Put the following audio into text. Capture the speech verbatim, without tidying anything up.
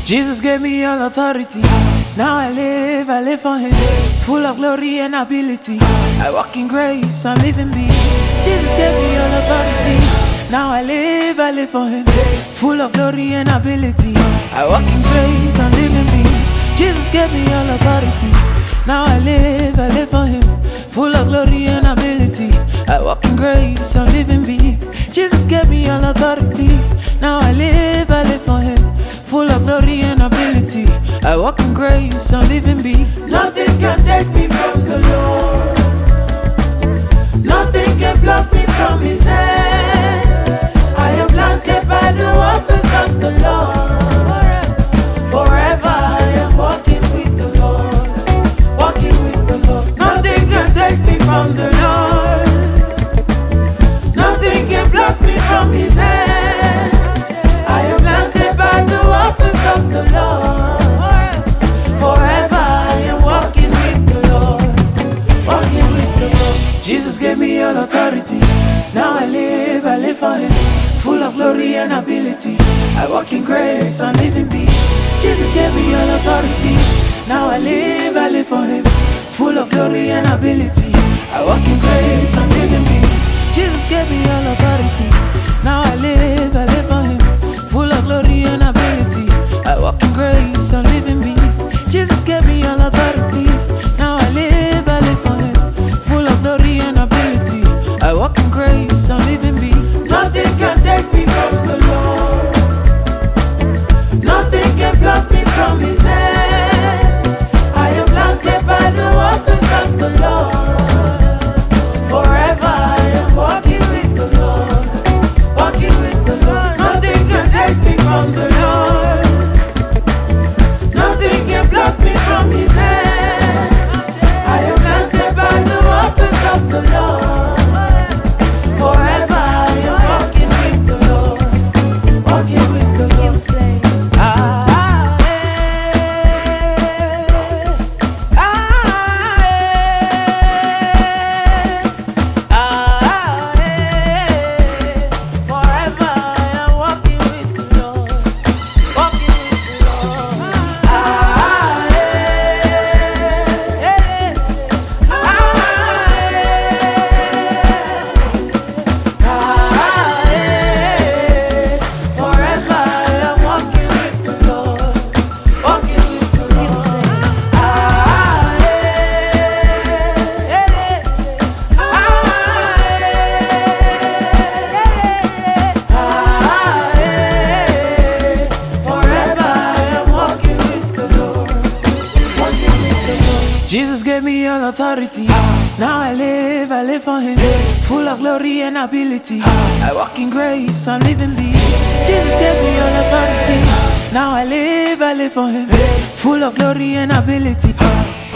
Jesus gave me all authority. Now I live, I live for Him. Full of glory and ability. I walk in grace, I'm living big. Jesus gave me all authority. Now I live, I live for Him. Full of glory and ability. I walk in grace, I'm living big. Jesus gave me all authority. Now I live, I live for Him. Full of glory and ability. I walk in grace, I'm living big. Jesus gave me all authority. Now I live, I live for Him. Full of glory and ability. I walk in grace, I'm living big. Nothing can take me from the Lord. Nothing can block me from His hands. I am planted by the waters of the Lord. Forever I am walking with the Lord. Walking with the Lord. Nothing can take me from the Lord. Nothing can block me from His hands. I am planted by the waters of the Lord. Forever I am walking with the Lord. Walking with the Lord. Jesus gave me all authority. Now I live, I live for Him. Full of glory and ability. I walk in grace, I'm living big. Jesus gave me all authority. Now I live, I live for Him. Full of glory and ability. I walk in grace, I'm living big. Jesus gave me all authority. Now I live, I live for Him. Full of glory and ability. I walk in grace, I'm living big. Jesus gave me all authority. Now I live, I live for Him. Full of glory and ability. I walk in grace, I'm living big. Nothing can take me from the Lord. Nothing can block me from His hands. I am planted by the waters of the Lord. Forever I am walking with the Lord. Walking with the Lord. Nothing can take me from the Lord. Nothing can block me from His hands. I am planted by the waters of the Lord. Forever I am walking with the Lord. Walking with the Lord. Ah, eh, ah, eh, ah, eh. Forever I am walking with the Lord. Walking with the Lord. Ah, eh, eh, ah, eh. Forever I am walking with the Lord. Walking with the Lord. Ah, eh, eh, ah, eh. Forever I am walking with the Lord. Walking with the Lord. Jesus gave me all authority. Now I live, I live for Him. Full of glory and ability. I walk in grace, I'm living big. Jesus gave me all authority. Now I live, I live for Him. Full of glory and ability.